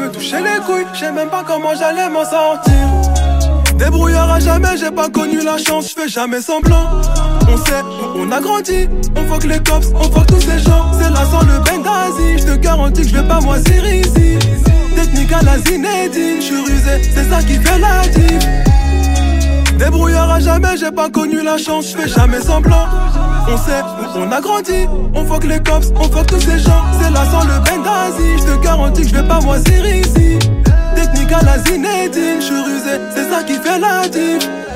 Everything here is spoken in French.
me toucher les couilles, je sais même pas comment j'allais m'en sortir. Débrouillard à jamais, j'ai pas connu la chance, je fais jamais semblant. On sait, on a grandi, on fuck les cops, on fuck tous ces gens. C'est là sans le Benghazi, je te garantis que je vais pas moisir ici. Technique à la Zinedine, je suis rusé, c'est ça qui fait la diff. Débrouillard à jamais, j'ai pas connu la chance, je fais jamais semblant. On sait, on a grandi, on fuck les cops, on fuck tous ces gens. C'est là sans le Benghazi, je te garantis que je vais pas moisir ici. Technique à la Zinedine, je suis rusé, c'est ça qui fait la diff.